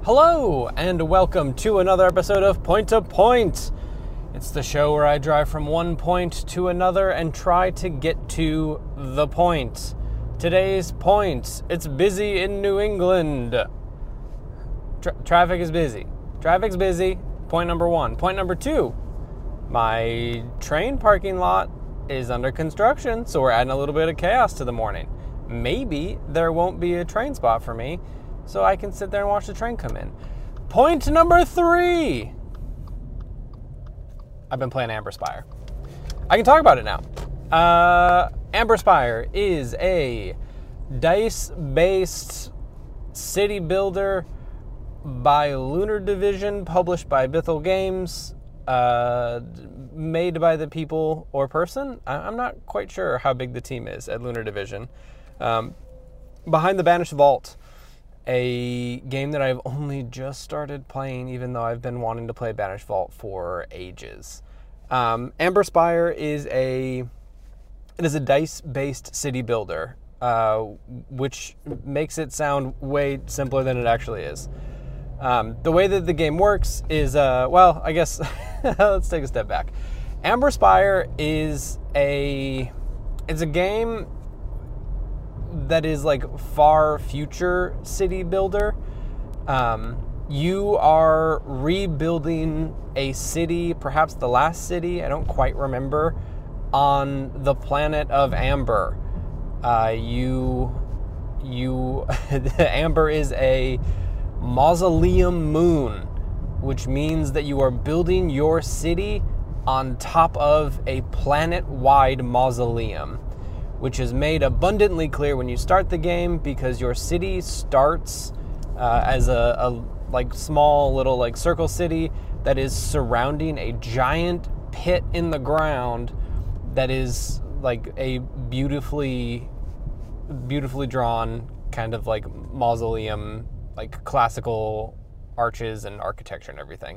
Hello, and welcome to another episode of Point to Point. It's the show where I drive from one point to another and try to get to the point. Today's point, it's busy in New England. Traffic is busy. Traffic's busy, point number one. Point number two, my train parking lot is under construction, so we're adding a little bit of chaos to the morning. Maybe there won't be a train spot for me, so I can sit there and watch the train come in. Point number three. I've been playing Amber Spire. I can talk about it now. Amber Spire is a dice-based city builder by Lunar Division, published by Bithell Games, made by the people or person. I'm not quite sure how big the team is at Lunar Division. Behind the Banished Vault, a game that I've only just started playing, even though I've been wanting to play Banished Vault for ages. Amber Spire is a dice-based city builder, which makes it sound way simpler than it actually is. The way that the game works is, I guess let's take a step back. Amber Spire is it's a game that is like far future city builder. You are rebuilding a city, perhaps the last city, I don't quite remember, on the planet of Amber. Amber is a mausoleum moon, which means that you are building your city on top of a planet-wide mausoleum, which is made abundantly clear when you start the game, because your city starts as a small little circle city that is surrounding a giant pit in the ground that is like a beautifully drawn kind of like mausoleum, like classical arches and architecture and everything.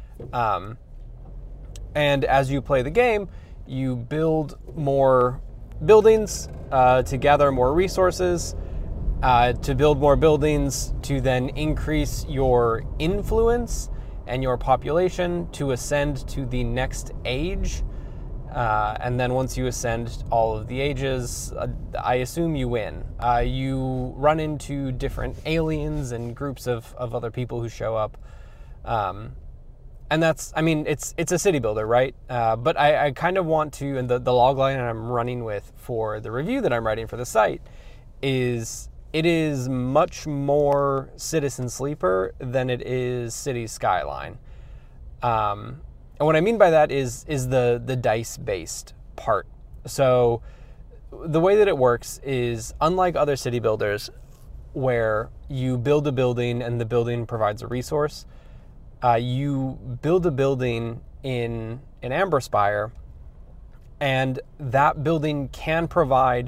And as you play the game, you build more buildings to gather more resources, to build more buildings to then increase your influence and your population to ascend to the next age. And then once you ascend all of the ages, I assume you win. You run into different aliens and groups of other people who show up. And it's a city builder, right? But I kind of want to, and the logline I'm running with for the review that I'm writing for the site is, it is much more Citizen Sleeper than it is City Skyline. And what I mean by that is the dice-based part. So the way that it works is, unlike other city builders where you build a building and the building provides a resource, you build a building in Amber Spire, and that building can provide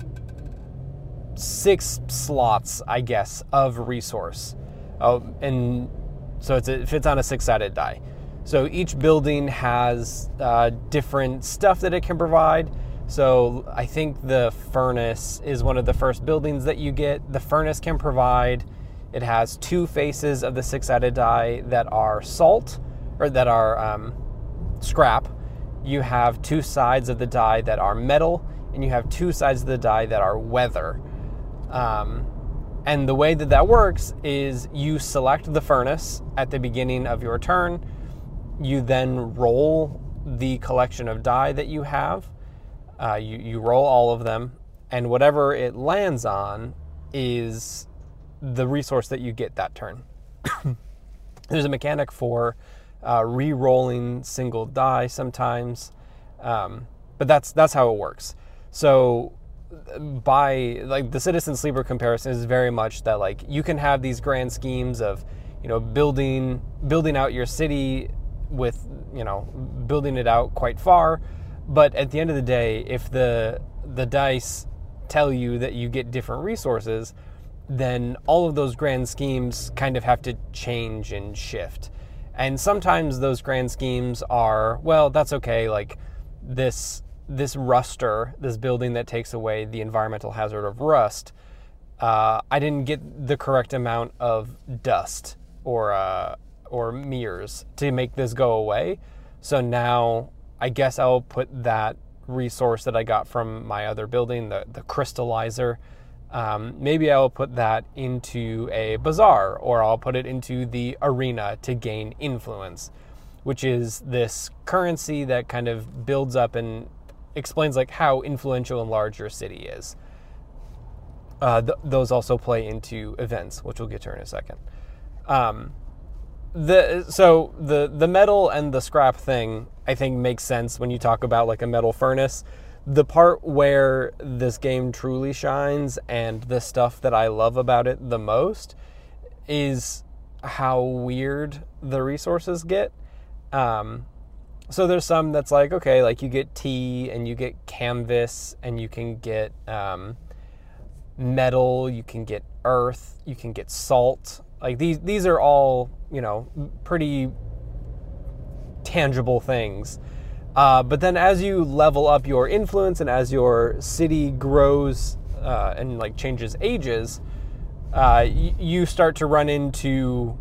6 slots, I guess, of resource. And so it fits on a 6-sided die. So each building has different stuff that it can provide. So I think the furnace is one of the first buildings that you get. The furnace can provide, it has 2 faces of the 6-sided die that are salt, or that are scrap. You have 2 sides of the die that are metal, and you have 2 sides of the die that are weather. And the way that works is, you select the furnace at the beginning of your turn. You then roll the collection of die that you have. You roll all of them, and whatever it lands on is the resource that you get that turn. There's a mechanic for re-rolling single die sometimes, but that's how it works. So by the Citizen Sleeper comparison is very much that you can have these grand schemes of building out your city with building it out quite far, but at the end of the day, if the dice tell you that you get different resources, then all of those grand schemes kind of have to change and shift. And sometimes those grand schemes are, well, that's okay, this ruster, this building that takes away the environmental hazard of rust, I didn't get the correct amount of dust or mirrors to make this go away. So now I guess I'll put that resource that I got from my other building, the crystallizer. Maybe I'll put that into a bazaar, or I'll put it into the arena to gain influence, which is this currency that kind of builds up and explains like how influential and large your city is. Those also play into events, which we'll get to in a second. The metal and the scrap thing, I think, makes sense when you talk about like a metal furnace. The part where this game truly shines and the stuff that I love about it the most is how weird the resources get. So there's some that's like, okay, like you get tea and you get canvas and you can get metal, you can get earth, you can get salt. Like these are all, you know, pretty tangible things. But then as you level up your influence and as your city grows and like changes ages, you start to run into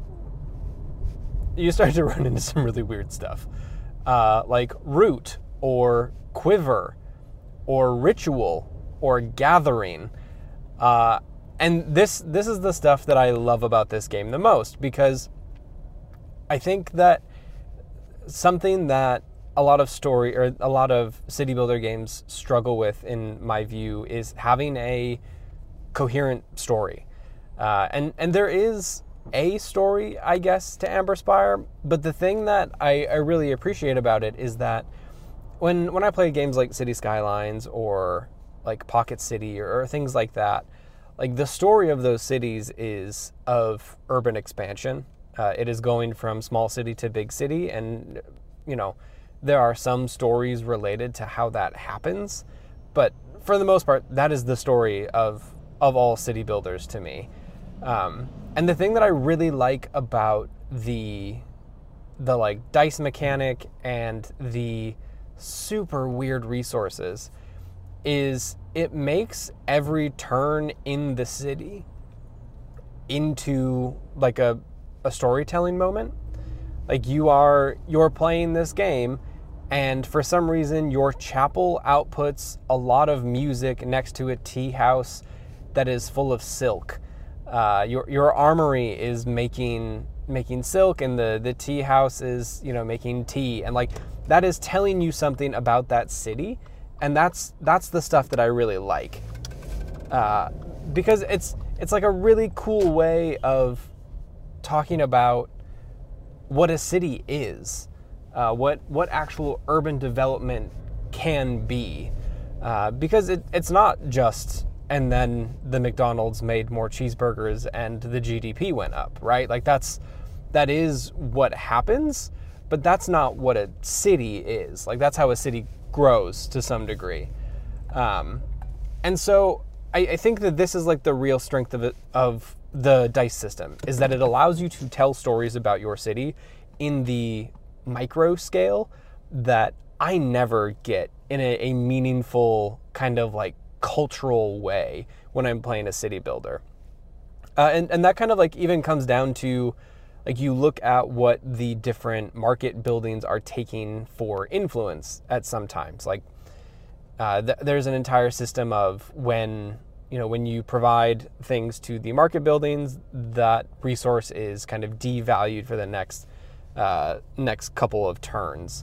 some really weird stuff, like root or quiver or ritual or gathering. And this is the stuff that I love about this game the most, because I think that something that a lot of city builder games struggle with, in my view, is having a coherent story. And there is a story, I guess, to Amber Spire, but the thing that I really appreciate about it is that when I play games like City Skylines or like Pocket City or things like that, like the story of those cities is of urban expansion. It is going from small city to big city, and you know, there are some stories related to how that happens, but for the most part, that is the story of all city builders to me. And the thing that I really like about the like dice mechanic and the super weird resources is it makes every turn in the city into like a storytelling moment. Like you're playing this game, and for some reason your chapel outputs a lot of music next to a tea house that is full of silk. Your armory is making silk, and the tea house is, you know, making tea, and like that is telling you something about that city, and that's the stuff that I really like, because it's like a really cool way of talking about what a city is, what actual urban development can be, because it's not just, and then the McDonald's made more cheeseburgers and the GDP went up, right? Like that is what happens, but that's not what a city is. Like that's how a city grows to some degree. And so I think that this is like the real strength of the dice system, is that it allows you to tell stories about your city in the micro scale that I never get in a meaningful kind of like cultural way when I'm playing a city builder. And that kind of like even comes down to like you look at what the different market buildings are taking for influence at some times. Like there's an entire system of when you provide things to the market buildings, that resource is kind of devalued for the next couple of turns.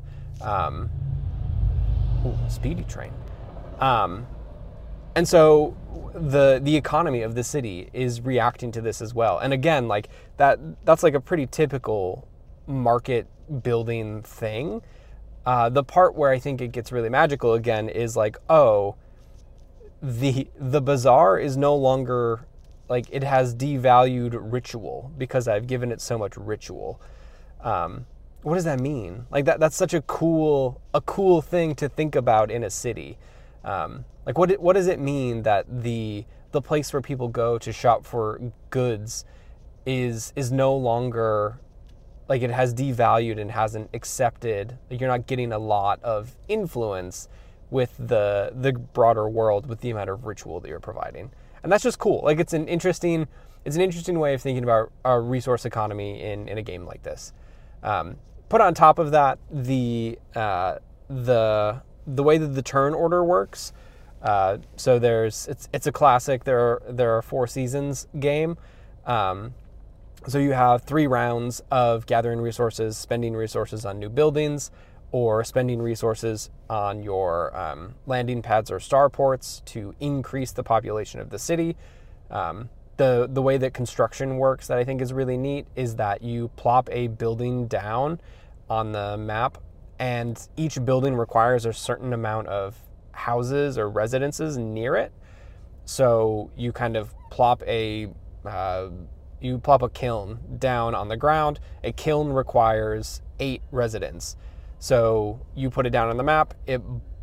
Speedy train. And so the economy of the city is reacting to this as well. And again, like that's like a pretty typical market building thing. The part where I think it gets really magical again is like, oh, the bazaar is no longer, like, it has devalued ritual because I've given it so much ritual. What does that mean? Like that's such a cool thing to think about in a city. Like what does it mean that the place where people go to shop for goods is no longer, like, it has devalued and hasn't accepted, like, you're not getting a lot of influence with the broader world with the amount of ritual that you're providing. And that's just cool. Like it's an interesting it's an interesting way of thinking about a resource economy in a game like this. Put on top of that the way that the turn order works. So it's a classic. There are 4 seasons game. So you have 3 rounds of gathering resources, spending resources on new buildings, or spending resources on your landing pads or starports to increase the population of the city. The way that construction works that I think is really neat is that you plop a building down on the map, and each building requires a certain amount of houses or residences near it. So you kind of plop a kiln down on the ground. A kiln requires 8 residents. So you put it down on the map, it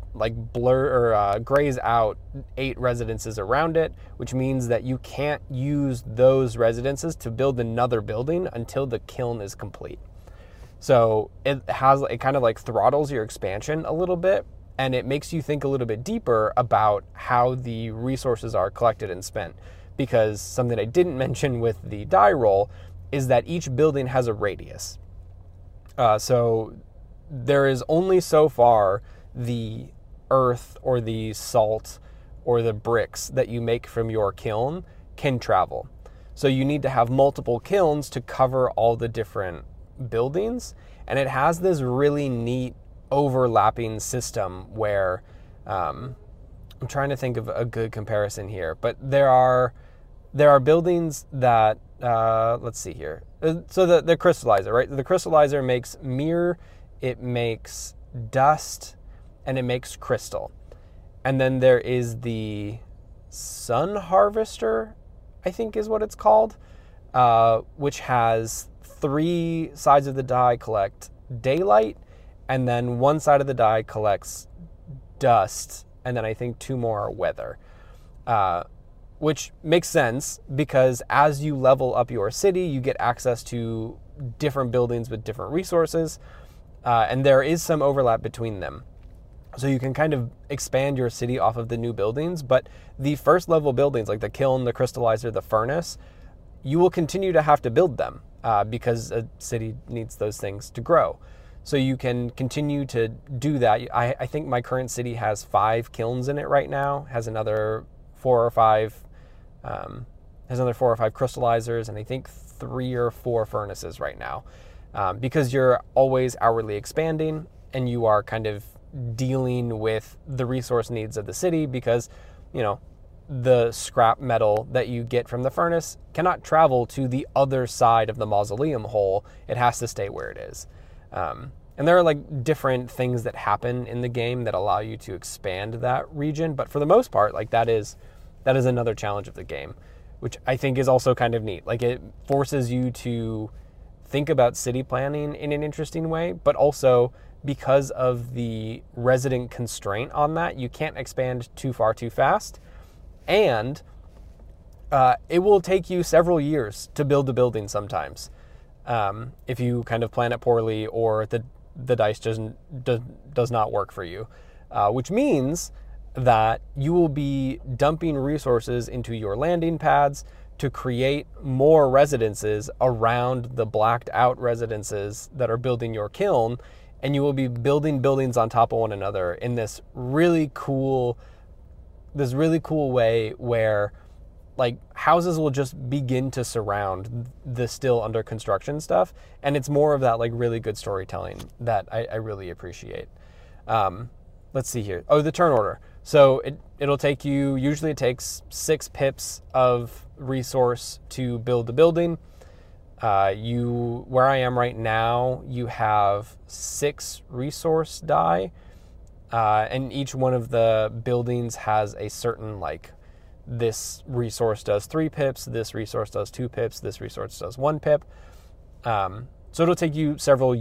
grays out 8 residences around it, which means that you can't use those residences to build another building until the kiln is complete. So it kind of like throttles your expansion a little bit, and it makes you think a little bit deeper about how the resources are collected and spent. Because something I didn't mention with the die roll is that each building has a radius. So there is only so far the earth or the salt or the bricks that you make from your kiln can travel. So you need to have multiple kilns to cover all the different buildings. And it has this really neat overlapping system where I'm trying to think of a good comparison here, but there are buildings that let's see here. So the crystallizer, right? The crystallizer makes mirror, it makes dust, and it makes crystal. And then there is the sun harvester, I think is what it's called, which has 3 sides of the die collect daylight, and then one side of the die collects dust, and then I think 2 more are weather. Which makes sense because as you level up your city, you get access to different buildings with different resources, and there is some overlap between them. So you can kind of expand your city off of the new buildings, but the first level buildings like the kiln, the crystallizer, the furnace, you will continue to have to build them because a city needs those things to grow. So you can continue to do that. I think my current city has 5 kilns in it right now, has another 4 or 5 crystallizers, and I think 3 or 4 furnaces right now. Because you're always hourly expanding and you are kind of dealing with the resource needs of the city because, the scrap metal that you get from the furnace cannot travel to the other side of the mausoleum hole. It has to stay where it is. And there are different things that happen in the game that allow you to expand that region. But for the most part, that is another challenge of the game, which I think is also kind of neat. It forces you to think about city planning in an interesting way, but also because of the resident constraint on that, you can't expand too far too fast. And it will take you several years to build a building sometimes. If you kind of plan it poorly or the dice does not work for you, which means that you will be dumping resources into your landing pads to create more residences around the blacked out residences that are building your kiln, and you will be building buildings on top of one another in this really cool way where houses will just begin to surround the still under construction stuff. And it's more of that really good storytelling that I really appreciate. Let's see here. Oh, the turn order. So it'll take you, usually it takes 6 pips of resource to build the building. Where I am right now, you have 6 resource die. And each one of the buildings has a certain, this resource does 3 pips, this resource does 2 pips, this resource does 1 pip. So it'll take you several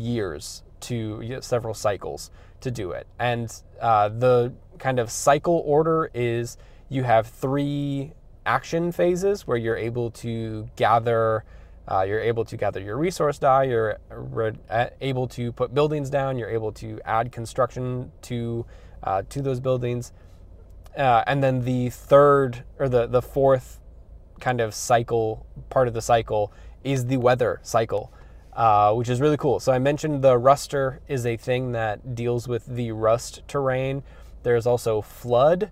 cycles to do it. And the kind of cycle order is you have 3 action phases where you're able to gather your resource die, you're able to put buildings down, you're able to add construction to those buildings. And then the third or the fourth kind of cycle, part of the cycle, is the weather cycle, which is really cool. So I mentioned the ruster is a thing that deals with the rust terrain. There's also flood,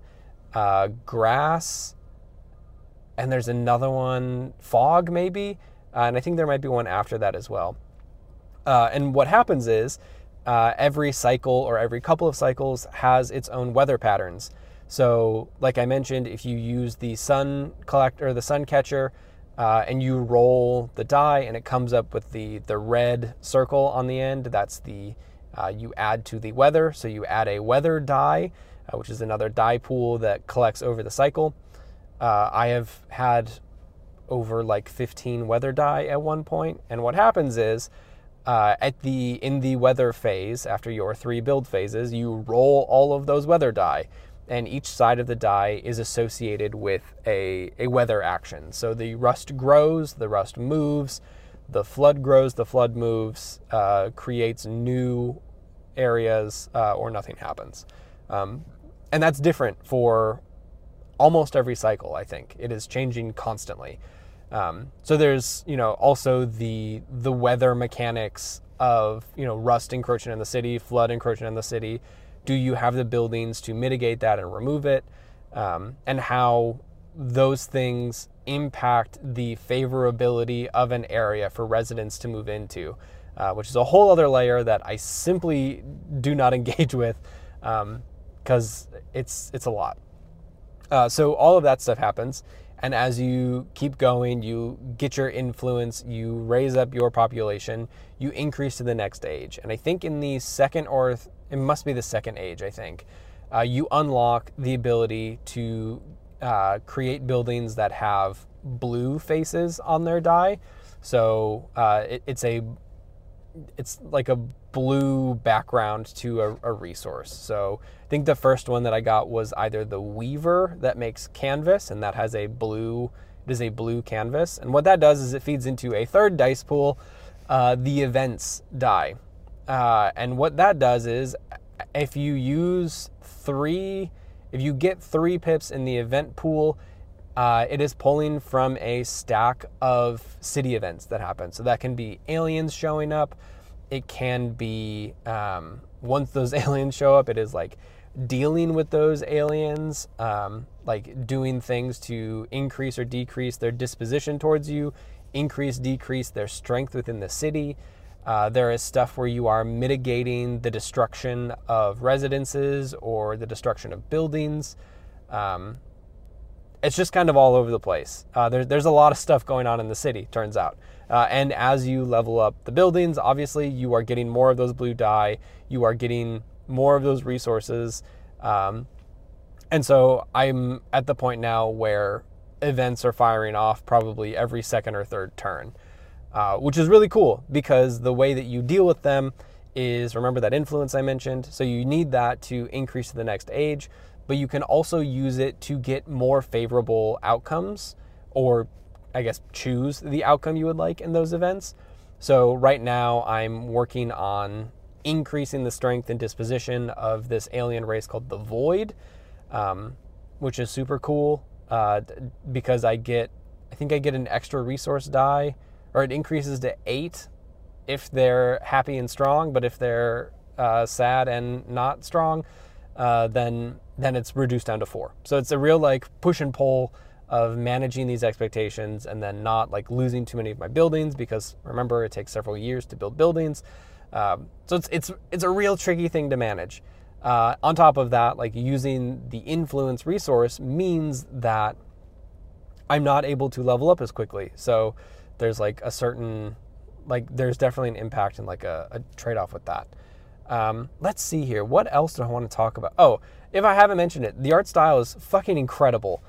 grass, and there's another one, fog maybe, and I think there might be one after that as well. And what happens is every cycle or every couple of cycles has its own weather patterns. So like I mentioned, if you use the sun collector, the sun catcher, and you roll the die and it comes up with the red circle on the end, that's the you add to the weather. So you add a weather die, which is another die pool that collects over the cycle. I have had over like 15 weather die at one point, and what happens is in the weather phase, after your 3 build phases, you roll all of those weather die, and each side of the die is associated with a weather action. So the rust grows, the rust moves, the flood grows, the flood moves, creates new areas, or nothing happens. And that's different for almost every cycle, I think. It is changing constantly. So there's, also the weather mechanics of, rust encroaching on the city, flood encroaching on the city. Do you have the buildings to mitigate that and remove it? And how those things impact the favorability of an area for residents to move into, which is a whole other layer that I simply do not engage with, because it's a lot. So all of that stuff happens. And as you keep going, you get your influence, you raise up your population, you increase to the next age. And I think in the second, or it must be the second age, I think, you unlock the ability to create buildings that have blue faces on their die. So it's like a blue background to a resource. So I think the first one that I got was either the Weaver that makes canvas, and that has it is a blue canvas. And what that does is it feeds into a third dice pool, the events die. And what that does is if you get 3 pips in the event pool, it is pulling from a stack of city events that happen. So that can be aliens showing up. It can be, once those aliens show up, it is like dealing with those aliens, like doing things to increase or decrease their disposition towards you, increase, decrease their strength within the city. There is stuff where you are mitigating the destruction of residences or the destruction of buildings. It's just kind of all over the place. There's a lot of stuff going on in the city, turns out. And as you level up the buildings, obviously you are getting more of those blue die. You are getting more of those resources. And so I'm at the point now where events are firing off probably every second or third turn, which is really cool because the way that you deal with them is, remember that influence I mentioned? So you need that to increase to the next age, but you can also use it to get more favorable outcomes, or I guess choose the outcome you would like in those events. So right now I'm working on increasing the strength and disposition of this alien race called the Void, which is super cool because I think I get an extra resource die, or it increases to 8 if they're happy and strong, but if they're sad and not strong, then it's reduced down to 4. So it's a real like push and pull of managing these expectations and then not like losing too many of my buildings, because remember, it takes several years to build buildings. So it's a real tricky thing to manage. On top of that, like using the influence resource means that I'm not able to level up as quickly. So there's like a certain, like there's definitely an impact and like a trade-off with that. Let's see here. What else do I want to talk about? Oh, if I haven't mentioned it, the art style is fucking incredible.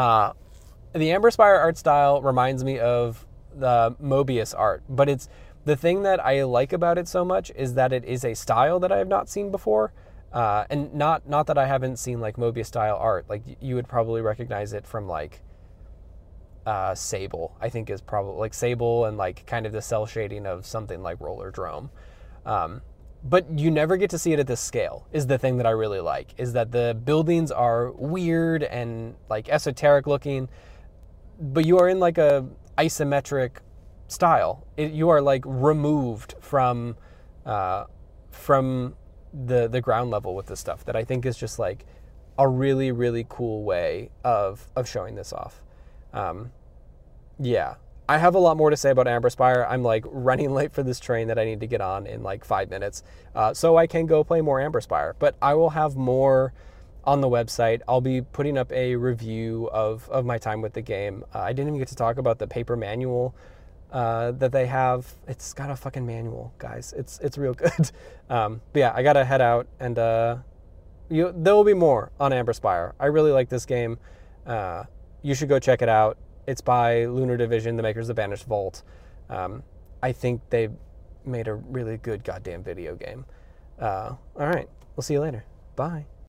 The Amber Spire art style reminds me of the Mobius art, but it's the thing that I like about it so much is that it is a style that I have not seen before. And not that I haven't seen like Mobius style art. Like you would probably recognize it from like Sable, I think is probably like Sable, and like kind of the cell shading of something like Rollerdrome. But you never get to see it at this scale, is the thing that I really like, is that the buildings are weird and like esoteric looking. but you are in like a isometric style. You are like removed from the ground level with this stuff, that I think is just like a really, really cool way of showing this off. Yeah, I have a lot more to say about Amber Spire. I'm like running late for this train that I need to get on in like 5 minutes, so I can go play more Amber Spire. But I will have more on the website. I'll be putting up a review of my time with the game. I didn't even get to talk about the paper manual that they have. It's got a fucking manual, guys. It's real good. But yeah, I gotta head out, and there will be more on Amber Spire. I really like this game. You should go check it out. It's by Lunar Division, the makers of Banished Vault. I think they made a really good goddamn video game. All right, we'll see you later. Bye.